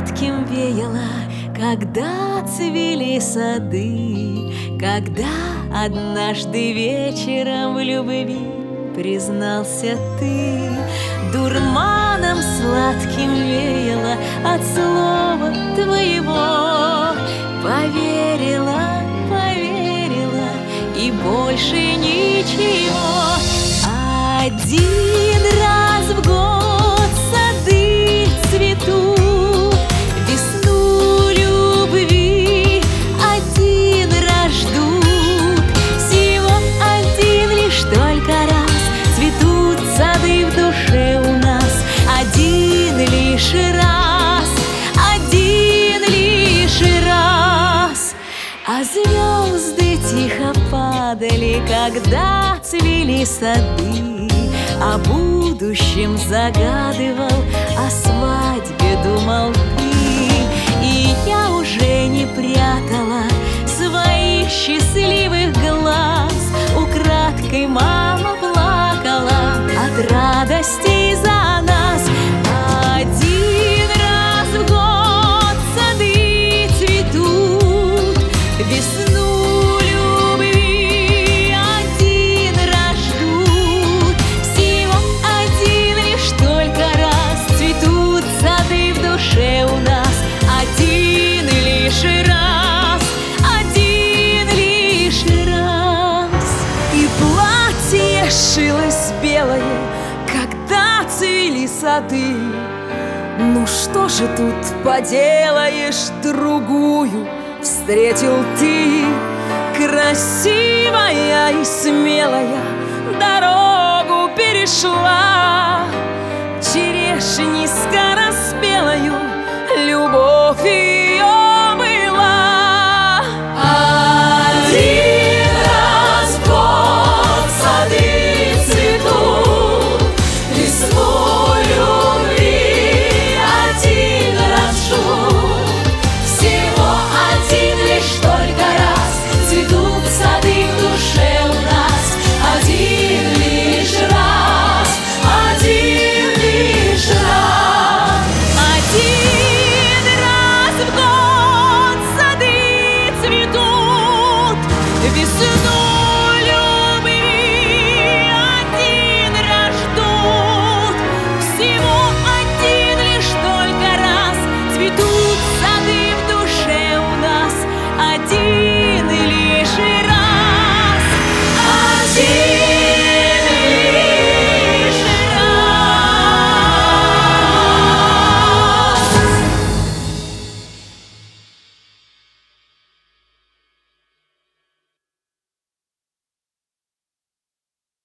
сладким веяло, когда цвели сады, когда однажды вечером в любви признался ты. Дурманом сладким веяло от слова твоего. Поверила, поверила, и больше ничего. Один раз в год сады цветут, весну любви один раз ждут. Всего один лишь только раз цветут сады в душе у нас. Один лишь раз, один лишь раз. А звезды тихо падали, когда цвели сады. О будущем загадывал, о свадьбе думал ты. И я уже не прятала своих счастливых глаз. Украдкой мама плакала от радости за нас. Один раз в год сады цветут, весну любви один раз ждут. Всего один лишь только раз цветут сады в душе у нас. Один лишь раз, один лишь раз. И платье шилось белое, когда цвели сады. Ну что же тут поделаешь, другую встретил ты. Красивая и смелая дорогу перешла, черешни скороспелою любовь и